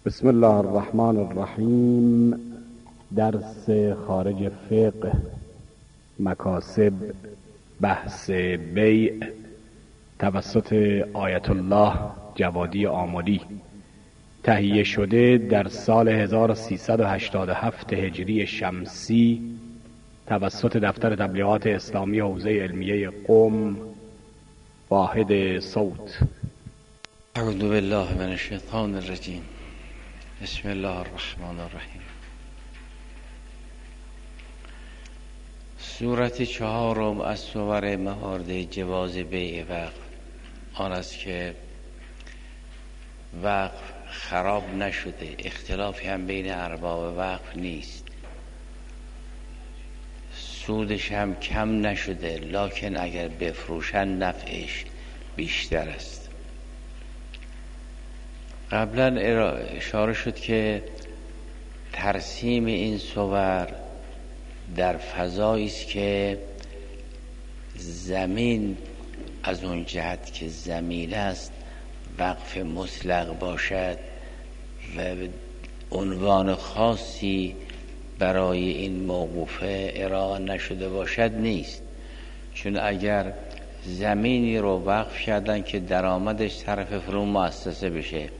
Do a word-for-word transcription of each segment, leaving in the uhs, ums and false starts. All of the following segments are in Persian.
بسم الله الرحمن الرحیم. درس خارج فقه، مکاسب، بحث بیع توسط آیت الله جوادی آملی، تهیه شده در سال هزار و سیصد و هشتاد و هفت هجری شمسی توسط دفتر تبلیغات اسلامی حوزه علمیه قم، واحد صوت. اعوذ بالله من الشیطان الرجیم. بسم الله الرحمن الرحیم. صورت چهارم از صور موارد جواز بیع وقف آن است که وقف خراب نشده، اختلافی هم بین ارباب وقف نیست، سودش هم کم نشده، لکن اگر بفروشن نفعش بیشتر است. قبلا اشاره شد که ترسیم این صور در فضایی است که زمین از اون جهت که زمین است وقف مطلق باشد و عنوان خاصی برای این موقوفه ارائه نشده باشد نیست. چون اگر زمینی رو وقف کردن که درآمدش طرف فرو مؤسسه بشه،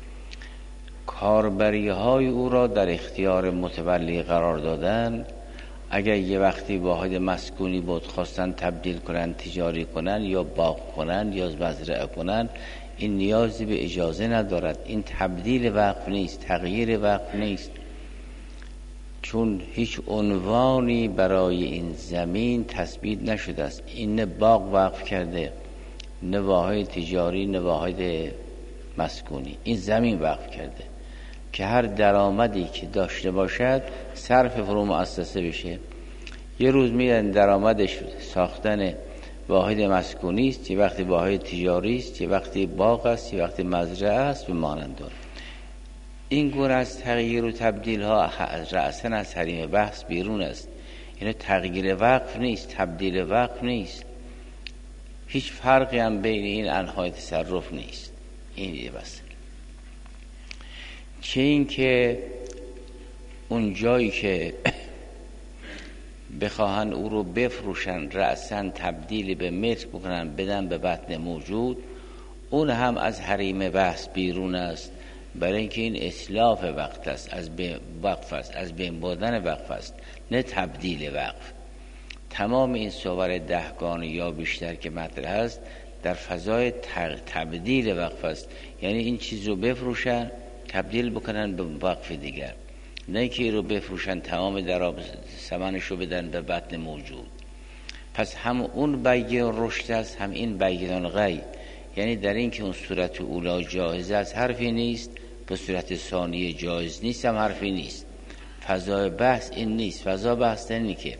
کاربری های او را در اختیار متولی قرار دادن، اگر یه وقتی واحد مسکونی بود خواستن تبدیل کنن، تجاری کنن یا باغ کنن یا مزرعه کنن، این نیازی به اجازه ندارد. این تبدیل وقف نیست، تغییر وقف نیست، چون هیچ عنوانی برای این زمین تثبیت نشده است. این نه باغ وقف کرده، نه واحد تجاری، نه واحد مسکونی، این زمین وقف کرده که هر درآمدی که داشته باشد صرف فرو مؤسسه بشه. یه روز میرن درآمدش ساختن واحد مسکونی است، یه وقتی واحد تجاری است، یه وقتی باغ است، یه وقتی مزرعه است و مانند آن. این گونه از تغییر و تبدیل ها رأساً از حریم بحث بیرون است. یعنی تغییر وقف نیست، تبدیل وقف نیست، هیچ فرقی هم بین این انواع تصرف نیست. این یه بس. چه این که اون جایی که بخواهن او رو بفروشن رأساً تبدیل به ملک بکنن بدن به بطن موجود، اون هم از حریم بحث بیرون است، برای اینکه این اصلاف وقت است، از وقف است، از بین بردن وقف است، نه تبدیل وقف. تمام این صور دهگانه یا بیشتر که مطرح است در فضای تبدیل وقف است. یعنی این چیز رو بفروشن تبدیل بکنن به وقف دیگر، نه که رو بفروشن تمام درآمد ثمنش رو بدن به بطن موجود. پس هم اون بیان رشد است، هم این بیان غی. یعنی در این که اون صورت اولا جایز است حرفی نیست، به صورت ثانیه جایز نیست هم حرفی نیست. فضای بحث این نیست. فضا بحث اینه که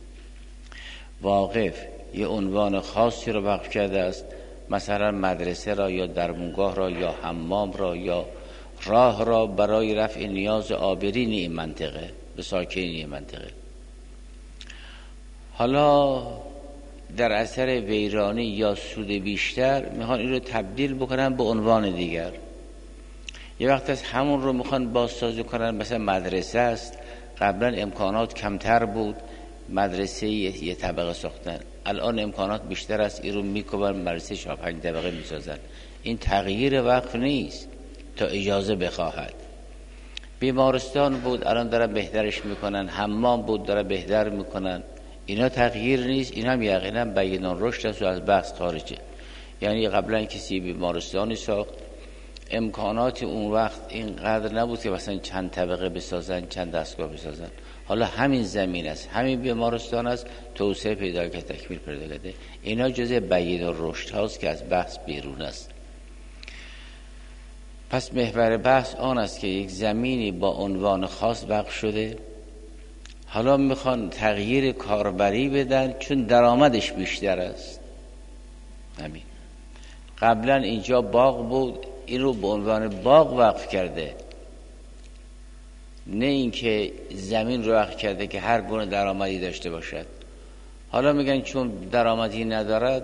واقف یه عنوان خاصی رو وقف کرده است، مثلا مدرسه را یا درمونگاه را یا حمام را یا راه را برای رفع نیاز آبرین این منطقه به ساکنین این منطقه. حالا در اثر ویرانی یا سود بیشتر میخوان این رو تبدیل بکنن به عنوان دیگر. یه وقت از همون رو میخوان بازسازی کنن، مثلا مدرسه است، قبلا امکانات کمتر بود، مدرسه یه طبقه ساختن، الان امکانات بیشتر است، این رو میکنن مدرسه چهار پنج طبقه میسازن. این تغییر وقف نیست تا اجازه بخواهد. بیمارستان بود الان دارن بهترش میکنن، حمام بود دارن بهتر میکنن، اینا تغییر نیست. این هم یقینا بیان رشد است و از بحث خارجه. یعنی قبلا کسی بیمارستانی ساخت، امکانات اون وقت اینقدر نبود که مثلا چند طبقه بسازن، چند دستگاه بسازن. حالا همین زمین است، همین بیمارستان است، توسعه پیدا کرده، تکمیل پیدا کرده. اینا جزء بیان رشد هاست که از بحث بیرون است. پس محور بحث آن است که یک زمینی با عنوان خاص وقف شده، حالا میخوان تغییر کاربری بدن چون درآمدش بیشتر است. همین قبلا اینجا باغ بود، این رو به عنوان باغ وقف کرده، نه اینکه زمین رو وقف کرده که هر گونه درآمدی داشته باشد. حالا میگن چون درآمدی ندارد،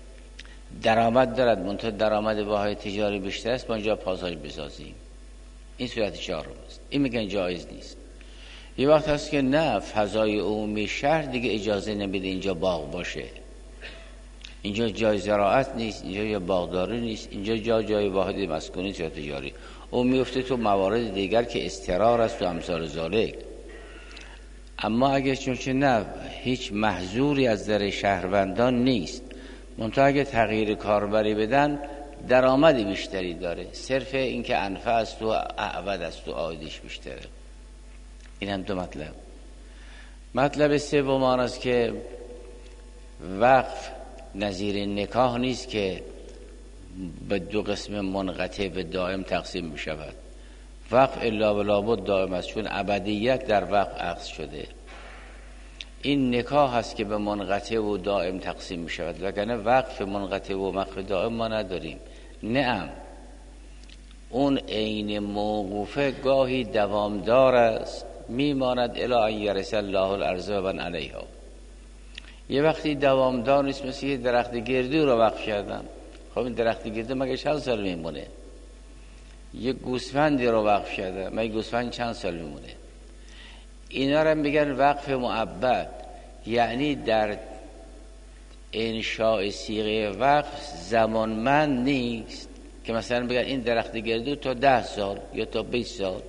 درآمد دارد منتها درآمد واحد تجاری بیشتر است، ما اینجا پاساژ بسازیم. این صورت چهارم است. این میگن جایز نیست. یه وقت هست که نه، فضای عمومی شهر دیگه اجازه نمیده اینجا باغ باشه، اینجا جای زراعت نیست، اینجا یا باغداری نیست، اینجا جا جای واحد مسکونی یا تجاری. اون میفته تو موارد دیگر که استقرار است و امثال ذالک. اما اگه چون که نه، هیچ محظوری از در شهروندان نیست، منتها اگه تغییر کاربری بدن درآمد بیشتری داره، صرف این که انفع است و اعود است و عایدش بیشتره. این هم دو مطلب. مطلب سوم آن است که وقف نظیر نکاح نیست که به دو قسم منقطع و دائم تقسیم می شود. وقف الا و لابد دائم است، چون ابدیت در وقف اخذ شده. این نکاح هست که به منقطع و دائم تقسیم می شود، وگرنه وقف منقطع و وقف دائم ما نداریم. نعم اون عین موقوفه گاهی دوامدار است، میماند الی ان یرث الله الارض و من علیها. یه وقتی دوامدار نیست، مثل یه درخت گردو رو وقف کردن. خب این درخت گردو مگه چند سال میمونه؟ یه گوسفندی رو وقف کرده، مگه گوسفند چند سال میمونه؟ اینا رو میگن وقف مؤبد، یعنی در انشاء صیغه وقف زمانمند نیست که مثلا بگن این درخت گردو تا ده سال یا تا بیست سال.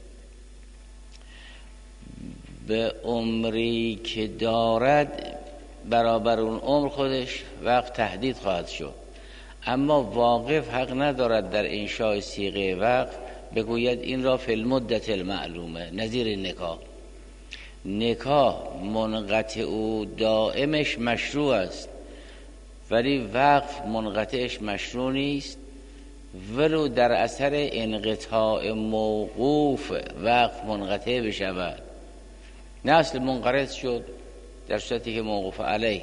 به عمری که دارد برابر اون عمر خودش وقت تهدید خواهد شد. اما واقف حق ندارد در انشاء صیغه وقف بگوید این را فی المدت المعلومه، نظیر نکاح. نکاح منقطع و دائمش مشروع است، ولی وقف منقطعش مشروع نیست، ولو در اثر انقطاع موقوف وقف منقطع بشود. نه اصل منقرض شد در صورتی که موقوف علیه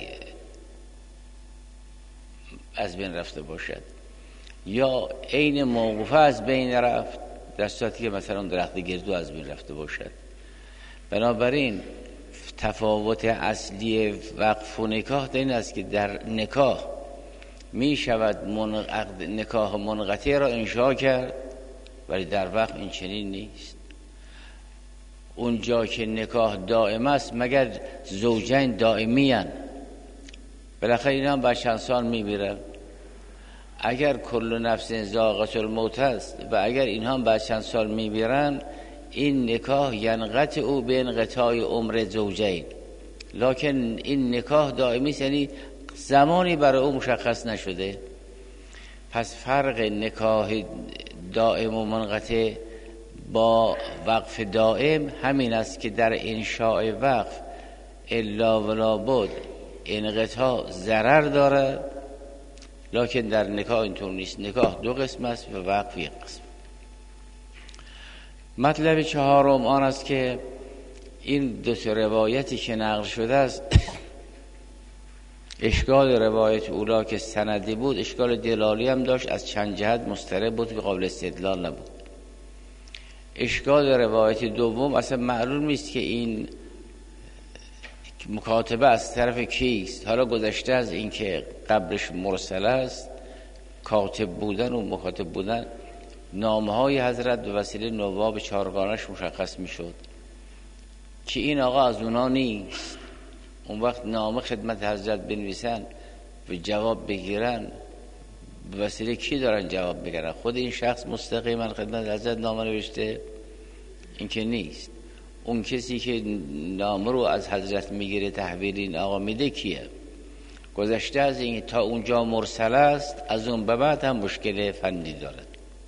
از بین رفته باشد، یا عین موقوفه از بین رفت در صورتی که مثلا درخت گردو از بین رفته باشد. بنابراین تفاوت اصلی وقف و نکاح این است که در نکاح می شود منقض... نکاح منقطع را انشاء کرد، ولی در وقف این چنین نیست. اونجا که نکاح دائم است مگر زوجین دائمی هن، بالاخره اینا هم بعد چند سال میمیرن. اگر کل نفس ذائقة الموت است و اگر اینها هم بعد چند سال میمیرن، این نکاح ینقطع او به انقطاع عمر زوجین، لکن این نکاح دائمی است، یعنی زمانی برای او مشخص نشده. پس فرق نکاح دائم و منقطع با وقف دائم همین است که در انشاء وقف الا ولا بد انقطاع ضرر داره، لکن در نکاح اینطور نیست. نکاح دو قسم است و وقف یک قسم. مطلب چهارم آن است که این دو تا روایتی که نقل شده است، اشکال روایت اولا که سندی بود اشکال دلالی هم داشت، از چند جهت مضطرب بود که قابل استدلال نبود. اشکال روایت دوم اصلا معلوم نیست که این مکاتبه از طرف کیست. حالا گذشته از این که قبلش مرسل است، کاتب بودن و مکاتب بودن، نامه های حضرت به وسیله نواب چهارگانش مشخص می شد که این آقا از اونا نیست. اون وقت نامه خدمت حضرت بنویسن و جواب بگیرن، به وسیله کی دارن جواب بگیرن؟ خود این شخص مستقیما خدمت حضرت نامه نوشته؟ این که نیست. اون کسی که نامه رو از حضرت میگیره تحویل این آقا میده کیه؟ گذشته از این تا اونجا مرسل است، از اون به بعد هم مشکل فنی داره.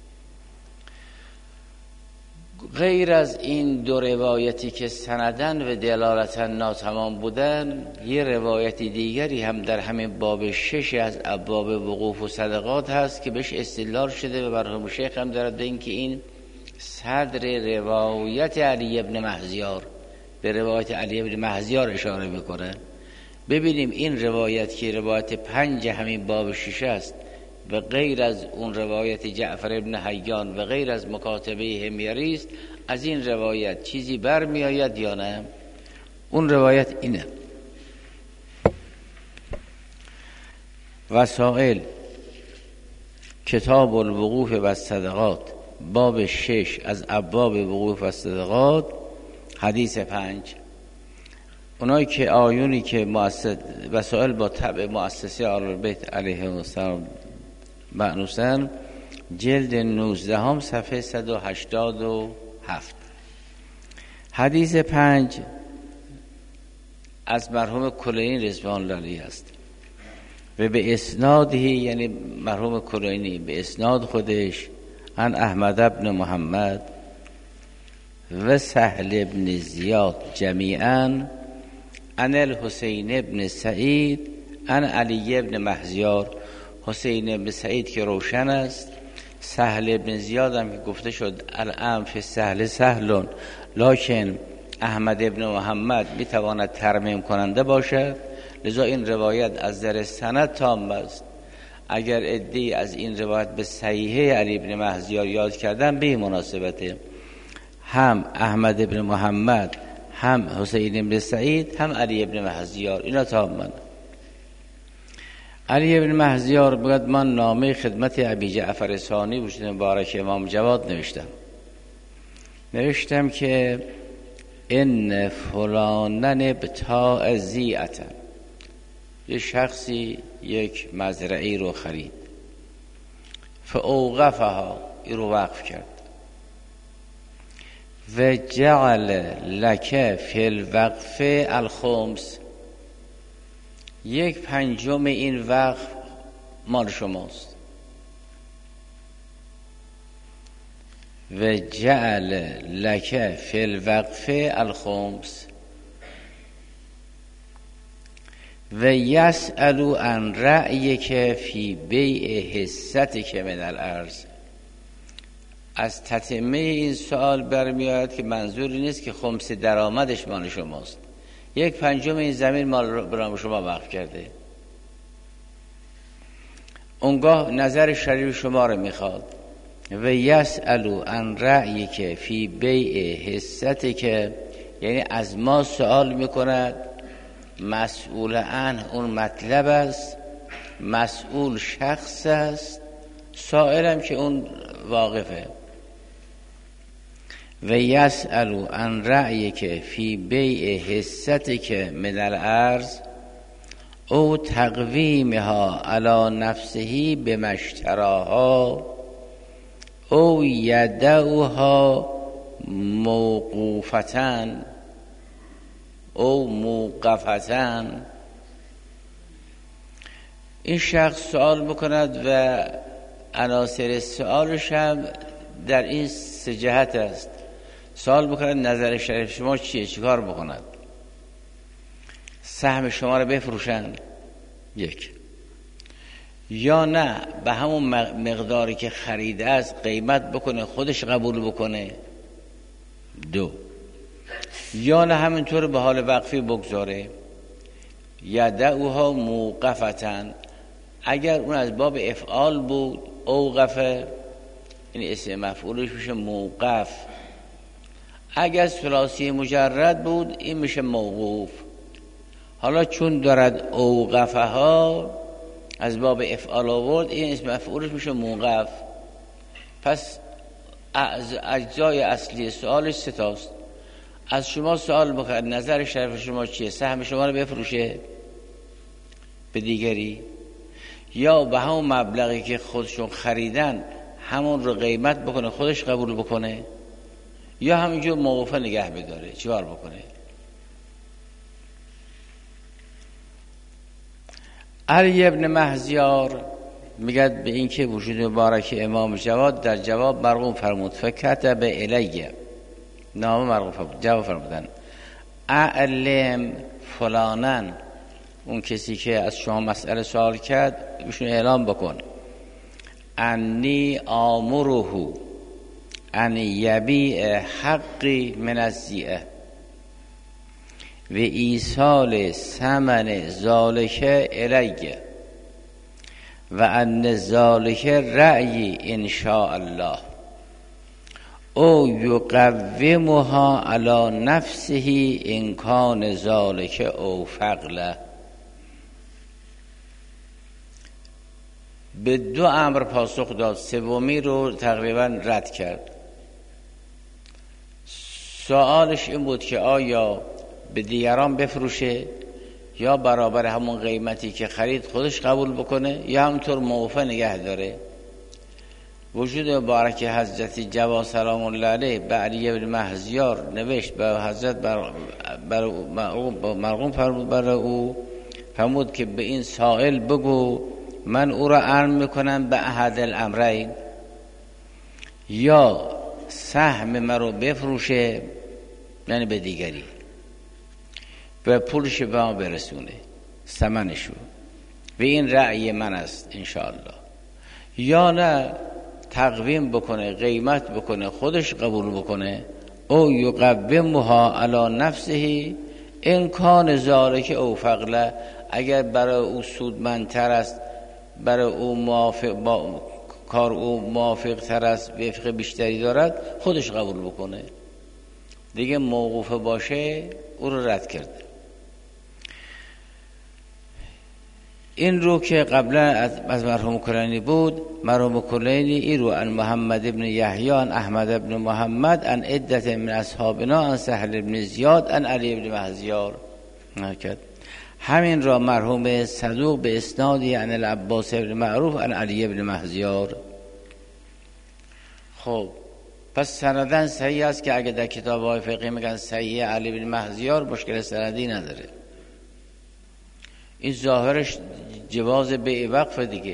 غیر از این دو روایتی که سندن و دلالتن ناتمام بودن، یه روایت دیگری هم در همین باب شش از ابواب وقوف و صدقات هست که بهش استدلال شده و مرحوم شیخ هم دارد این که این صدر روایت علی ابن مهزیار، به روایت علی ابن مهزیار اشاره میکنه. ببینیم این روایت که روایت پنج همین باب شش است و غیر از اون روایت جعفر ابن حیان و غیر از مکاتبه حمیری است، از این روایت چیزی برمی آید یا نه؟ اون روایت اینه: وسائل کتاب الوقوف و صدقات باب شش از ابواب وقوف و صدقات، حدیث پنج. اونایی که آیونی که مؤسس وسائل با تبع مؤسسه آل بیت علیه السلام مأنوسن، جلد نوزده هم صفحه صد و هشتاد و هفت. حدیث پنج از مرحوم کلینی رضوان الله علیه است و به اسنادی، یعنی مرحوم کلینی به اسناد خودش، عن احمد ابن محمد و سهل ابن زیاد جمیعاً عن الحسین ابن سعید عن علی ابن مهزیار. حسین ابن سعید که روشن است، سهل ابن زیاد هم که گفته شد الان فی سهل سهلون، لکن احمد ابن محمد میتواند ترمیم کننده باشد، لذا این روایت از در سند تام است. اگر عده‌ای از این روایت به صحیحه علی ابن مهزیار یاد کردن، به مناسبته، هم احمد ابن محمد، هم حسین ابن سعید، هم علی ابن مهزیار، اینا تامن. علی ابن مهزیار بگد من نامه خدمت ابی جعفر ثانی وجود مبارک امام جواد نوشتم نوشتم که ان فلانن ابتاع زیعتا، یه شخصی یک مزرعی رو خرید، فاوقفها، این رو وقف کرد، و جعل لک فی الوقف الخمس، یک پنجم این وقف مال شماست، و جعل لک فی الوقف الخمس و یسألو عن رأیک فی بیع حصتک من الارض. از تتمه این سوال برمیاد که منظوری نیست که خمس درآمدش مال شماست، یک پنجم این زمین مال برام شما وقف کرده. اونگاه نظر شریف شما رو میخواد. و یسألو عن رأیک فی بیع حصتک، یعنی از ما سوال میکند، مسئول عنه اون مطلب است، مسئول شخص است، سائلم که اون واقفه. و یسألو عن رأیک فی بیع حصتک من الارض او تقویمها علی نفسه بمشتراها او یدعوها موقوفتن او موقفتن. این شخص سوال بکند و عناصر سوالش هم در این سه جهت است. سوال بکند نظر شریف شما چیه، چیکار بکند؟ سهم شما رو بفروشند، یک، یا نه به همون مقداری که خریده است قیمت بکنه خودش قبول بکنه، دو، یا نه همینطور به حال وقفی بگذاره. یدعوها موقفتن، اگر اون از باب افعال بود اوقفه، این اسم مفعولش میشه موقف. اگر ثلاثی مجرد بود این میشه موقوف. حالا چون دارد اوقفه ها از باب افعال آورد، این اسم مفعولش میشه موقف. پس اجزای اصلی سوالش سه تاست. از شما سوال بکنه نظر شریف شما چیه، سهم شما رو بفروشه به دیگری، یا به همون مبلغی که خودشون خریدن همون رو قیمت بکنه خودش قبول بکنه، یا همینجور موقوفه نگه بداره، چیکار بکنه؟ علی ابن مهزیار میگه به این که وجود مبارک امام جواد در جواب مرقوم فرمود، فکتب الیه، نامه مرقوم فرمود، جواب فرمودن اعلم فلانن، اون کسی که از شما مسئله سوال کرد بهشون اعلام بکن، انی آمره ان یبیع حقی من الزیعه و ایصال ثمن ذالک الیه و ان ذالک رأی ان شاء الله او یقومها علی نفسه ان کان ذالک او فقله. به دو امر پاسخ داد، سومی رو تقریبا رد کرد. سوالش این بود که آیا به دیگران بفروشه یا برابر همون قیمتی که خرید خودش قبول بکنه یا همونطور موقوفه نگه داره. وجود مبارک حضرت جواد سلام الله علیه به علی بن مهزیار نوشت، به حضرت بر بر مرقوم فرمود بر او فرمود که به این سائل بگو من او را عرض میکنم به احد الامرین، یا سهم مرا بفروشه یعنی به دیگری و پولش به ما برسونه ثمنشو، و این رأی من است انشاءالله، یا نه تقویم بکنه قیمت بکنه خودش قبول بکنه، او یقومها علی نفسه ان کان ذلک اوفق له، اگر برای او سودمندتر است، برای او موافق با کار او موافق تر است، وفق بیشتری دارد خودش قبول بکنه دیگه. موقوفه باشه او رو رد کرده. این رو که قبلا از مرحوم کلینی بود، مرحوم کلینی این رو ان محمد ابن یحیی ان احمد ابن محمد ان عدت من اصحابنا ان سهل ابن زیاد ان علی ابن مهزیار نکرد. همین را مرحوم صدوق به اسنادی ان العباس ابن معروف ان علی ابن مهزیار. خب پس سندن صحیح است که اگه در کتاب های فقهی میگن صحیح علی ابن مهزیار مشکل سندی نداره. این ظاهرش جواز بیع وقف دیگه.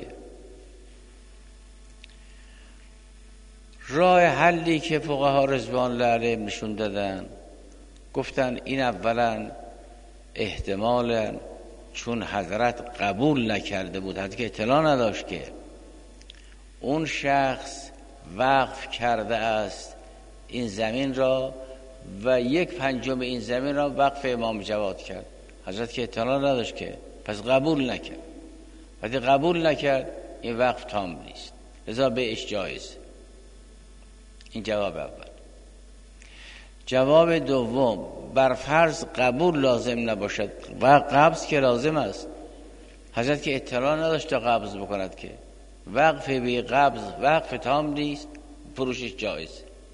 راه حلی که فقها رضوان الله علیهم نشون دادن، گفتن این اولا احتمالا چون حضرت قبول نکرده بود، حتی که اطلاع نداشت که اون شخص وقف کرده است این زمین را و یک پنجم این زمین را وقف امام جواد کرد، حضرت که اطلاع نداشت که، پس قبول نکرد. وقتی قبول نکرد این وقف تام نیست، لذا بهش جایز. این جواب اول. جواب دوم، بر فرض قبول لازم نباشد و قبض که لازم است، حضرت که اطلاع نداشت تا قبض بکند که، وقف بی قبض وقف تام نیست، فروشش جایز.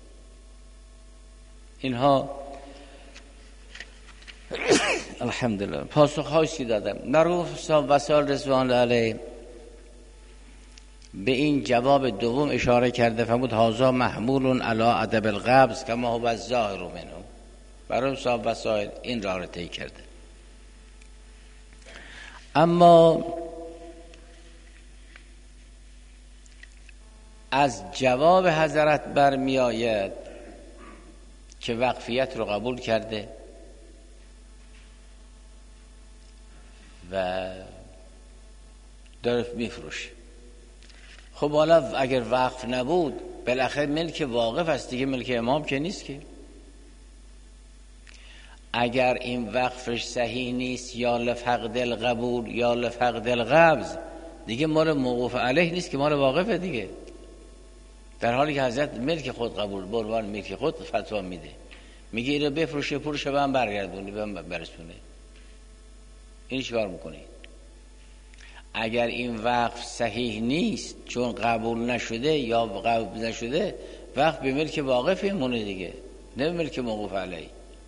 اینها الحمدلله پاسخ هایی دادم. معروف وسائل رضوان الله علیه به این جواب دوم اشاره کرده، فرمود هذا محمول علی ادب القبض کما هو الظاهر منه. برای صاحب وسائل این را طی کرده. اما از جواب حضرت برمی آید که وقفیت رو قبول کرده و داره میفروشه. خب حالا اگر وقف نبود بالاخره ملک واقف است دیگه، ملک امام که نیست که. اگر این وقفش صحیح نیست یا لفقد القبول یا لفقد القبض، دیگه مال موقوف علیه نیست که مال واقفه دیگه، در حالی که حضرت ملک خود قبول بروان ملک خود فتوا میده، میگه اینو بفروشه پولش به من برگردونی به من برسونه. این چیکار میکنی؟ اگر این وقف صحیح نیست چون قبول نشده یا قبول نشده، وقف به ملک واقف مونه دیگه، نه به ملک موقوف علیه.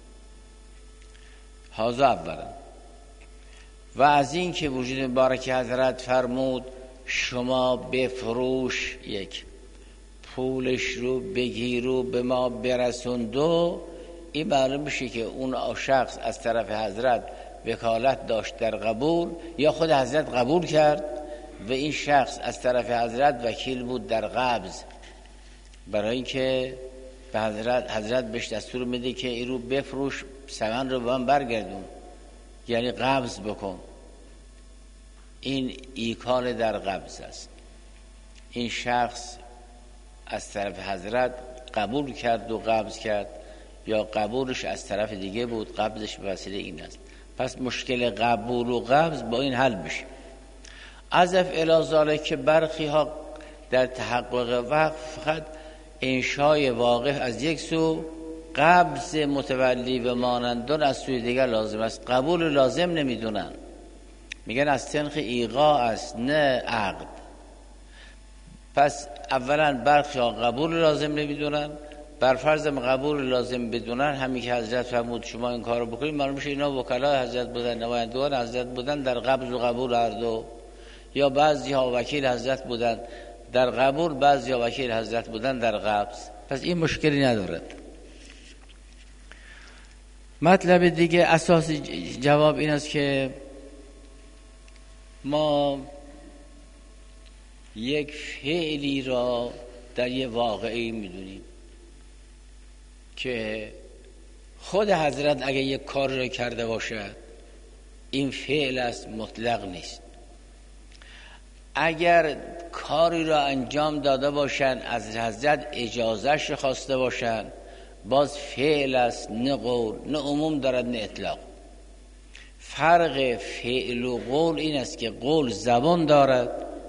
هذا اولا. و از این که وجود مبارک حضرت فرمود شما بفروش، یک پولش رو بگیر و به ما برسون، دو این معلوم میشه که اون شخص از طرف حضرت وکالت داشت در قبول یا خود حضرت قبول کرد و این شخص از طرف حضرت وکیل بود در قبض، برای اینکه به حضرت حضرت بهش دستور میده که این رو بفروش، ثمن رو به من برگردون، یعنی قبض بکن. این ایکال در قبض است. این شخص از طرف حضرت قبول کرد و قبض کرد، یا قبولش از طرف دیگه بود، قبضش به وسیله این است. پس مشکل قبول و قبض با این حل میشه. عزف الی ذالک که برخی ها در تحقق وقف فقط انشای واقف از یک سو، قبض متولی و مانندون از سوی دیگر لازم است. قبول لازم نمیدونن، میگن از تنخ ایقاع است نه عقد. پس اولا برخی ها قبول لازم نمیدونن، بر فرض قبول لازم بدونن، همین که حضرت فرمود شما این کارو بکنید، معلوم میشه اینا وکلای حضرت بودن، نمایندگان حضرت بودن در قبض و قبول هر دو، یا بعضی ها وکیل حضرت بودن در قبول، بعضی ها وکیل حضرت بودن در قبض. پس این مشکلی ندارد. مطلب دیگه اساس جواب این است که ما یک فعلی را در یه واقعی میدونیم که خود حضرت اگه یک کار را کرده باشد این فعل است، مطلق نیست. اگر کاری را انجام داده باشند از حضرت اجازهش خواسته باشند باز فعل است، نه قول، نه عموم دارد نه اطلاق. فرق فعل و قول این است که قول زبان دارد،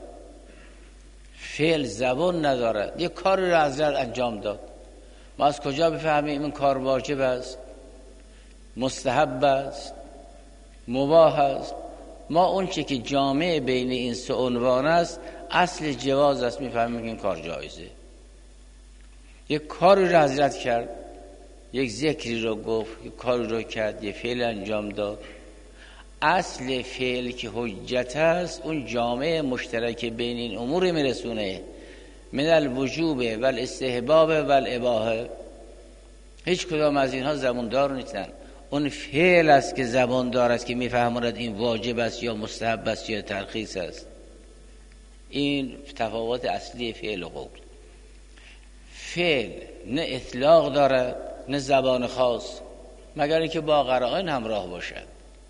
فعل زبان ندارد. یک کاری را حضرت انجام داد، ما از کجا بفهمیم این کار واجب است، مستحب است، مباح است؟ ما اون چه که جامع بین این سه عنوان است اصل جواز است، میفهمیم که این کار جایزه. یک کاری را حضرت کرد، یک ذکری رو گفت، یک کاری رو کرد، یک فعل انجام داد. اصل فعل که حجت است اون جامع مشترک بین این امور میرسونه، من الوجوب و الاستحباب و الاباحه. هیچ کدام از اینها زباندار نیستن. اون فعل است که زباندار است که میفهماند این واجب است یا مستحب است یا ترخیص است. این تفاوت اصلی فعل و قول. فعل نه اطلاق دارد نه زبان خاص، مگر اینکه با قرائن همراه باشد.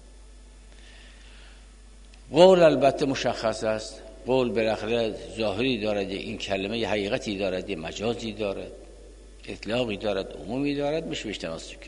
قول البته مشخص است. قول بالاخره ظاهری دارد، این کلمه یه حقیقتی دارد، یه مجازی دارد، اطلاقی دارد، عمومی دارد، میشه بهش تمسک کرد.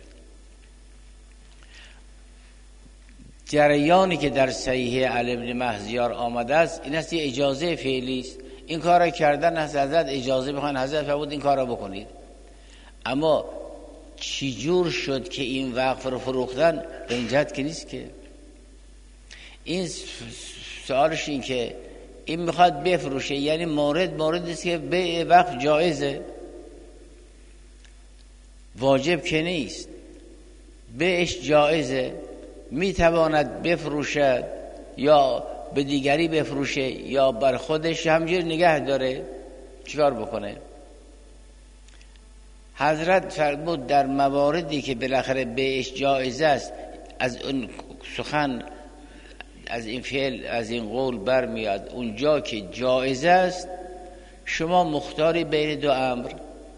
جریانی که در صحیح علی ابن مهزیار آمده است این است یه اجازه فعلی است. این کارا کردن از حضرت اجازه میخوان، حضرت فرمود این کارا بکنید. اما چی جور شد که این وقف رو فروختن؟ به این جهت که نیست که. این سوالش این که این میخواد بفروشه، یعنی مورد مورد است که بیع وقف جایزه، واجب که نیست، بیعش جایزه، میتواند بفروشد یا به دیگری بفروشه یا بر خودش همجور نگه داره. چیکار بکنه؟ حضرت فرمود در مواردی که بالاخره بیعش جایزه است، از اون سخن، از این فعل، از این قول برمیاد اونجا که جایزه است شما مختاری بین دو امر،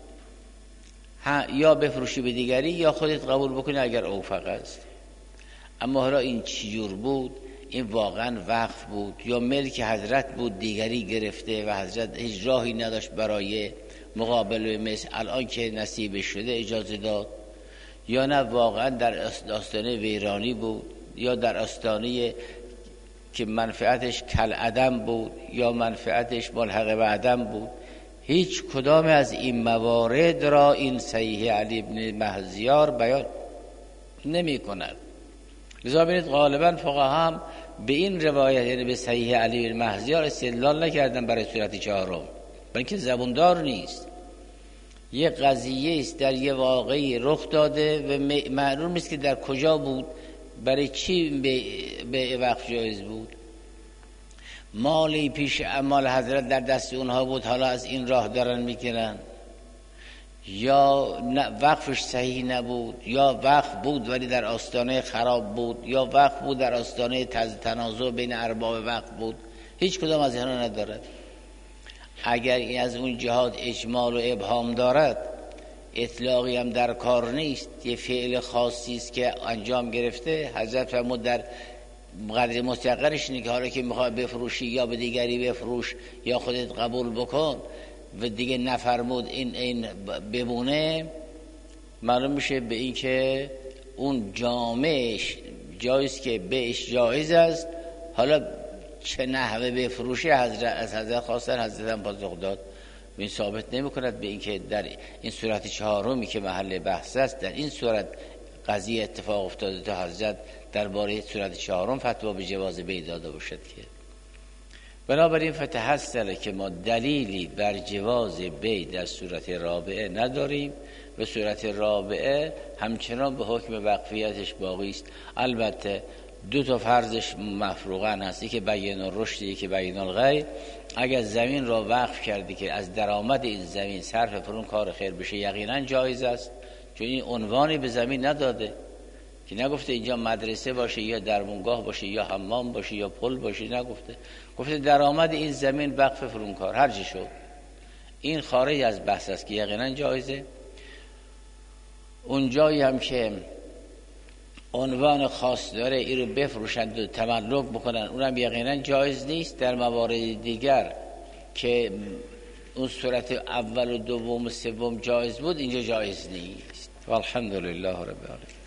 یا بفروشی به دیگری یا خودت قبول بکنی اگر اوفق است. اما حالا این چجور بود؟ این واقعا وقف بود یا ملک حضرت بود دیگری گرفته و حضرت هیچ راهی نداشت برای مقابله مثل الان که نصیب شده اجازه داد، یا نه واقعا در آستانه ویرانی بود یا در آستانه که منفعتش کل عدم بود یا منفعتش ملحق به عدم بود. هیچ کدام از این موارد را این صحیح علی ابن مهزیار بیان نمی کند. لذا بینید غالبا فقها هم به این روایت، یعنی به صحیح علی ابن مهزیار استدلال نکردن برای صورت چهارم، بلکه زبوندار نیست. یه قضیه است در یه واقعی رخ داده و معلوم نیست که در کجا بود، برای چی به وقف جایز بود. مالی پیش مال حضرت در دست اونها بود، حالا از این راه دارن میکنن، یا وقفش صحیح نبود، یا وقف بود ولی در آستانه خراب بود، یا وقف بود در آستانه تنازع بین ارباب وقف بود. هیچ کدام از اینها ندارد. اگر این از اون جهات اجمال و ابهام دارد، اطلاقی هم در کار نیست، یه فعل خاصی است که انجام گرفته، حضرت فرمود در قدر مستقرش اینه که حالا که میخوای بفروشی یا به دیگری بفروش یا خودت قبول بکن و دیگه نفرمود این این بمونه، معلوم میشه به این که اون جامعش جایز که بهش جایز است. حالا چه نحوه بفروشه حضرت از حضرت خواستن، حضرت هم پاسخ داد. این ثابت نمی کند به این که در این صورت چهارمی که محل بحث است در این صورت قضیه اتفاق افتاده تا حضرت درباره صورت چهارم فتوا به جواز بیع داده باشد. که بنابراین فتحصل که ما دلیلی بر جواز بیع در صورت رابعه نداریم، به صورت رابعه همچنان به حکم وقفیتش باقی است. البته دو تا فرضش مفروغن هستی که بیان الرشدی که بیان الغی. اگر زمین را وقف کردی که از درآمد این زمین صرف پر اون کار خیر بشه یقینا جایز است، چون این عنوانی به زمین نداده که نگفته اینجا مدرسه باشه یا درمونگاه باشه یا حمام باشه یا پل باشه، نگفته، گفته درآمد این زمین وقف فرونکار هر چی شد. این خارج از بحث است که یقینا جایزه. اون جایی هم که عنوان خاص داره این رو بفروشند و تملک بکنن اونم یقینا جایز نیست. در موارد دیگر که اون صورت اول و دوم و سوم جایز بود اینجا جایز نیست. والحمدلله رب العالمین.